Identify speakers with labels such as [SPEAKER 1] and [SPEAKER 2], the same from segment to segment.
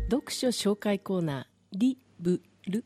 [SPEAKER 1] 読書紹介コーナーリブル。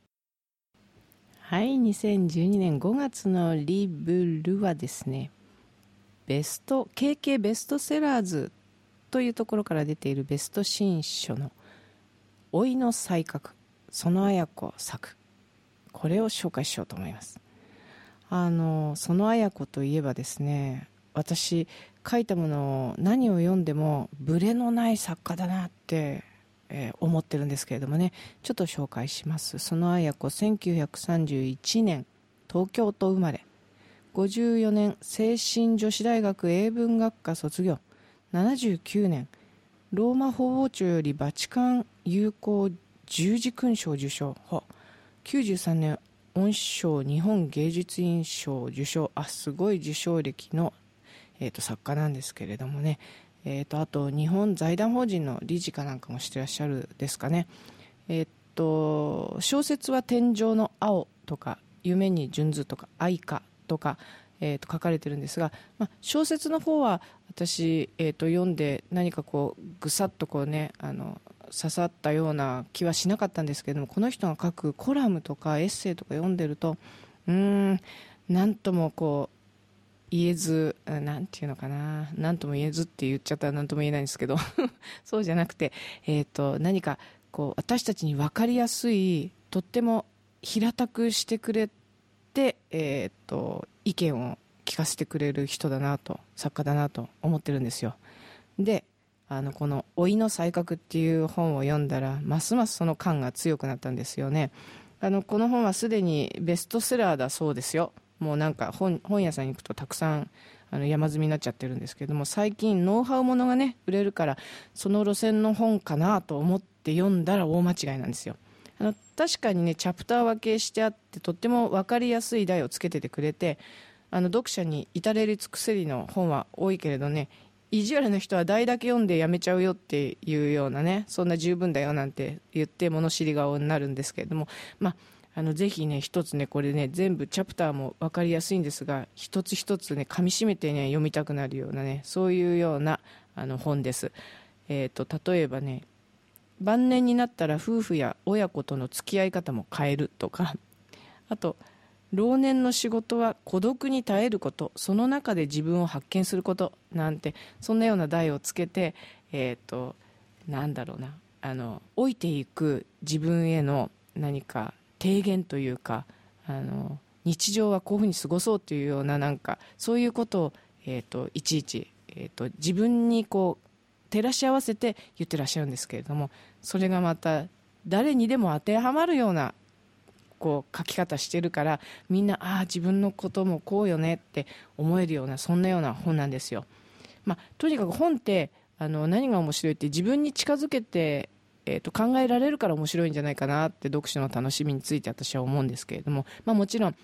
[SPEAKER 2] はい、2012年5月のリブルはですね、KK ベストセラーズというところから出ているベスト新書の老いの才覚、園綾子作、これを紹介しようと思います。園綾子といえばですね、私書いたものを何を読んでもブレのない作家だなって思ってるんですけれどもね、ちょっと紹介します。園綾子、1931年東京都生まれ、54年聖心女子大学英文学科卒業、79年ローマ法王朝よりバチカン友好十字勲章受章、93年恩賜賞日本芸術院賞受賞、すごい受賞歴の、作家なんですけれどもね、あと日本財団法人の理事かなんかもしてらっしゃるですかね。小説は天上の青とか夢に純図とか愛歌とか、書かれてるんですが、小説の方は私、読んで何かこうぐさっとこうね刺さったような気はしなかったんですけれども、この人が書くコラムとかエッセイとか読んでるとなんともこう言えず、なんていうのかな、なんとも言えずって言っちゃったらなんとも言えないんですけどそうじゃなくて、何かこう私たちに分かりやすい、とっても平たくしてくれて、意見を聞かせてくれる人だなと、作家だなと思ってるんですよ。で、この老いの才覚っていう本を読んだらますますその感が強くなったんですよね。この本はすでにベストセラーだそうですよ。もうなんか本屋さんに行くとたくさん山積みになっちゃってるんですけれども、最近ノウハウものがね売れるから、その路線の本かなと思って読んだら大間違いなんですよ。確かにねチャプター分けしてあって、とっても分かりやすい題をつけててくれて、読者に至れり尽くせりの本は多いけれどね、意地悪な人は題だけ読んでやめちゃうよっていうようなね、そんな十分だよなんて言って物知り顔になるんですけれども、ぜひね一つね、これね全部チャプターも分かりやすいんですが、一つ一つね噛み締めてね読みたくなるようなね、そういうような本です。例えばね、晩年になったら夫婦や親子との付き合い方も変えるとか、あと老年の仕事は孤独に耐えること、その中で自分を発見することなんて、そんなような題をつけて、なんだろうな、老いていく自分への何か提言というか、日常はこういうふうに過ごそうというような、なんかそういうことを、いちいち、自分にこう照らし合わせて言ってらっしゃるんですけれども、それがまた誰にでも当てはまるようなこう書き方してるから、みんな自分のこともこうよねって思えるような、そんなような本なんですよ。とにかく本って何が面白いって、自分に近づけて考えられるから面白いんじゃないかなって読書の楽しみについて私は思うんですけれども、もちろん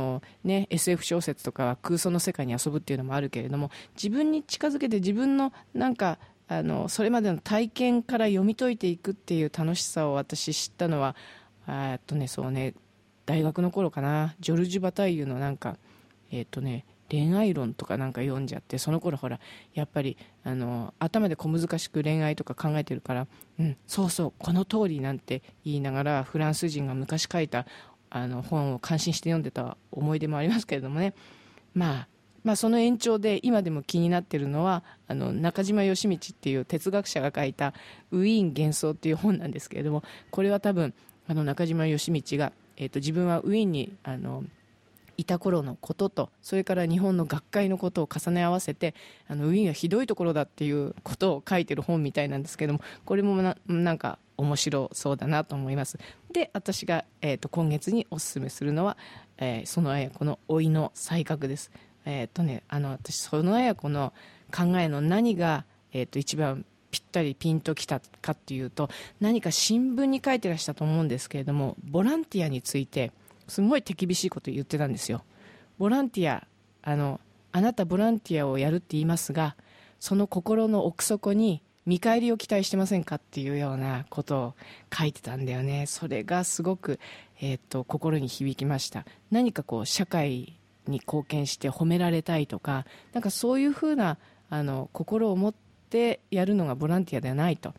[SPEAKER 2] SF 小説とかは空想の世界に遊ぶっていうのもあるけれども、自分に近づけて自分のなんかそれまでの体験から読み解いていくっていう楽しさを私知ったのはそうね、大学の頃かな。ジョルジュ・バタイユのなんか恋愛論とかなんか読んじゃって、その頃ほらやっぱり頭で小難しく恋愛とか考えてるから、そうそうこの通りなんて言いながら、フランス人が昔書いた本を感心して読んでた思い出もありますけれどもね。その延長で今でも気になってるのは中島義道っていう哲学者が書いたウィーン幻想っていう本なんですけれども、これは多分中島義道が、自分はウィーンにいた頃のことと、それから日本の学会のことを重ね合わせて、ウィーンはひどいところだっていうことを書いてる本みたいなんですけども、これもなんか面白そうだなと思います。で、私が、今月におすすめするのは、園綾子の老いの才覚です。私園綾子の考えの何が、一番ぴったりピンときたかっていうと、何か新聞に書いてらしたと思うんですけれども、ボランティアについてすごい手厳しいことを言ってたんですよ。ボランティア、あなたボランティアをやるって言いますが、その心の奥底に見返りを期待してませんかっていうようなことを書いてたんだよね。それがすごく、心に響きました。何かこう社会に貢献して褒められたいとか、なんかそういうふうな心を持ってやるのがボランティアではないと。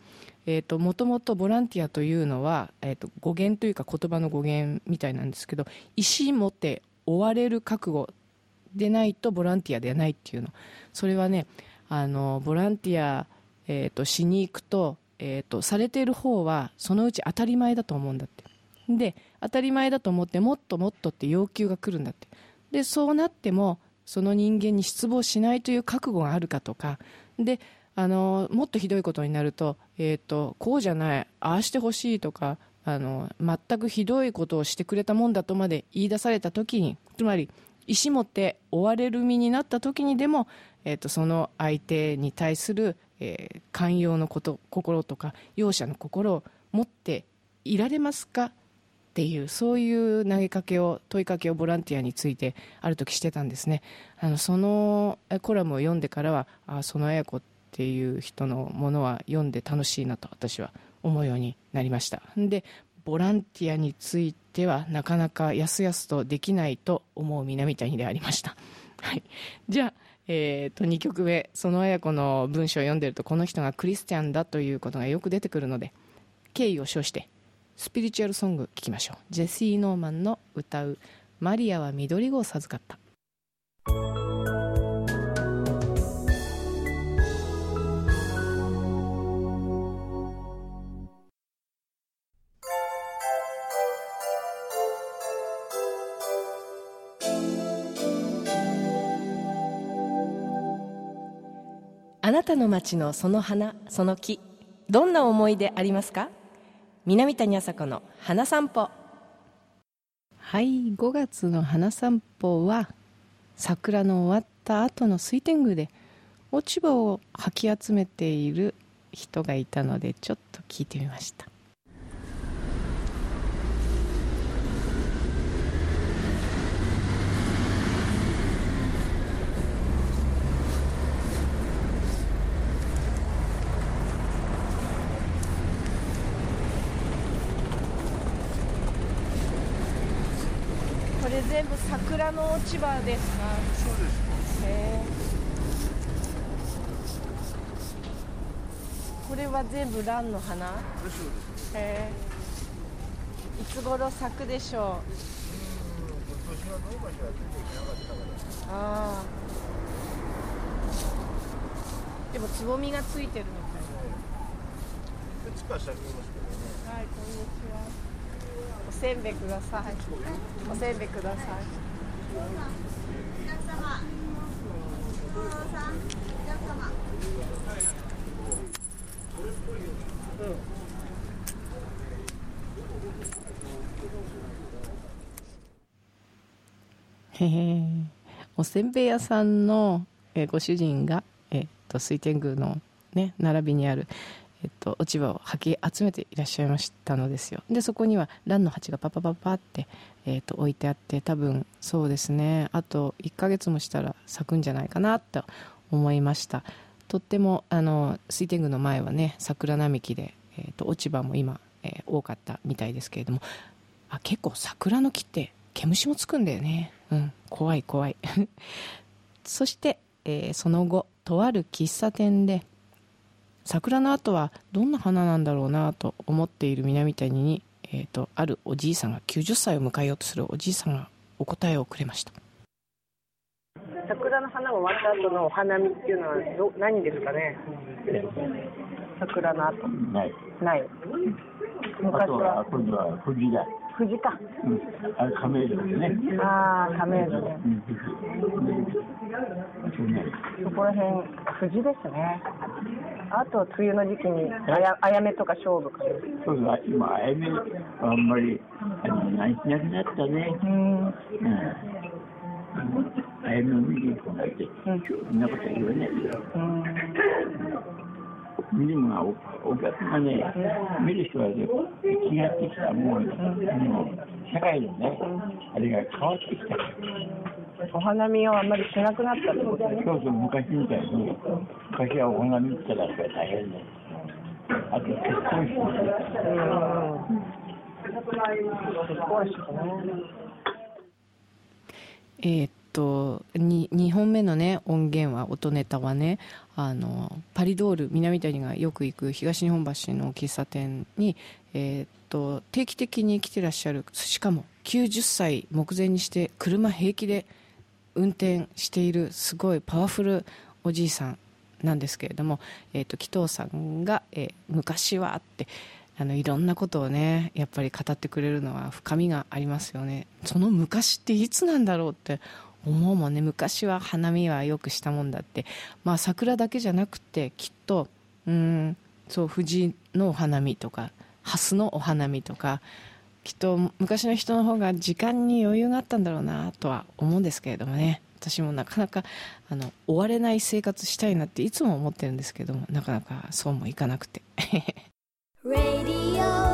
[SPEAKER 2] もともとボランティアというのは、語源というか言葉の語源みたいなんですけど、石持って追われる覚悟でないとボランティアではないっていうの。それはね、ボランティア、しに行くと、されている方はそのうち当たり前だと思うんだって。で、当たり前だと思ってもっともっとって要求が来るんだって。で、そうなってもその人間に失望しないという覚悟があるかとかで、もっとひどいことになると、こうじゃない、ああしてほしいとか、全くひどいことをしてくれたもんだとまで言い出された時に、つまり石持って追われる身になった時にでも、その相手に対する、寛容の心とか容赦の心を持っていられますかっていう、そういう問いかけをボランティアについてある時してたんですね。そのコラムを読んでからは、その綾子っていう人のものは読んで楽しいなと私は思うようになりました。で、ボランティアについてはなかなかやすやすとできないと思う南谷でありました。はい、じゃあ、2曲目、その綾子の文章を読んでるとこの人がクリスチャンだということがよく出てくるので、敬意を称してスピリチュアルソング聴きましょう。ジェシー・ノーマンの歌うマリアは緑子を授かった。
[SPEAKER 1] あなたの街のその花、その木、どんな思い出ありますか？南谷麻子の花散歩。
[SPEAKER 2] はい、5月の花散歩は桜の終わった後の水天宮で落ち葉をかき集めている人がいたのでちょっと聞いてみました。
[SPEAKER 1] これ全部桜の落ち葉ですか？
[SPEAKER 3] そうです。
[SPEAKER 1] これは全部蘭の花？
[SPEAKER 3] そうです。
[SPEAKER 1] いつ頃咲くでしょう？
[SPEAKER 3] 今年はどうかしら、出ていけなかったから。
[SPEAKER 1] ああ。でもつぼみがついてるみたい。
[SPEAKER 3] いくつか咲きますけどね。
[SPEAKER 1] はい、こんにちは。おせんべいください。おせんべいください。
[SPEAKER 2] へへ、おせんべい屋さんの、ご主人が、水天宮の、ね、並びにある、落ち葉をはき集めていらっしゃいましたのですよ。でそこには蘭の鉢がパパパパって、置いてあって、多分そうですね、あと1ヶ月もしたら咲くんじゃないかなと思いました。とっても水天宮の前はね、桜並木で、落ち葉も今、多かったみたいですけれども、結構桜の木って毛虫もつくんだよね。怖い怖いそして、その後とある喫茶店で桜の後はどんな花なんだろうなと思っている南谷に、あるおじいさんが、90歳を迎えようとするおじいさんがお答えをくれました。
[SPEAKER 4] 桜の花が終わった後のお花見っていうのは何ですかね？桜の後
[SPEAKER 5] ない。
[SPEAKER 4] 昔は。
[SPEAKER 5] あとは今度は藤だ。
[SPEAKER 4] 藤か。
[SPEAKER 5] あれ亀戸ですね。
[SPEAKER 4] 亀戸ね。そこら辺藤ですね。あと梅雨の時期にあやめとか勝負かな。
[SPEAKER 5] そうそう、今あやめあんまりなくなったね。あやめを見に行くなんて、そんなこと言わないよ。見るのがお客がね、見る人はね、気がってきたもう社会のね、あれが変わってきた。
[SPEAKER 4] お花見をあんまりしなくなったってことね。
[SPEAKER 5] そうそう、昔みたいに、昔はお花見ったら大変だよ。あと結婚式もしてた。
[SPEAKER 4] 結婚式ね。
[SPEAKER 2] 2本目のね音源は音ネタはねパリドール、南谷がよく行く東日本橋の喫茶店に、定期的に来てらっしゃる、しかも90歳目前にして車平気で運転しているすごいパワフルおじいさんなんですけれども、紀藤さんが、昔はっていろんなことをねやっぱり語ってくれるのは深みがありますよね。その昔っていつなんだろうって思うもんね。昔は花見はよくしたもんだって、桜だけじゃなくてきっとそう藤のお花見とか蓮のお花見とか、きっと昔の人の方が時間に余裕があったんだろうなとは思うんですけれどもね。私もなかなか追われない生活したいなっていつも思ってるんですけども、なかなかそうもいかなくてRadio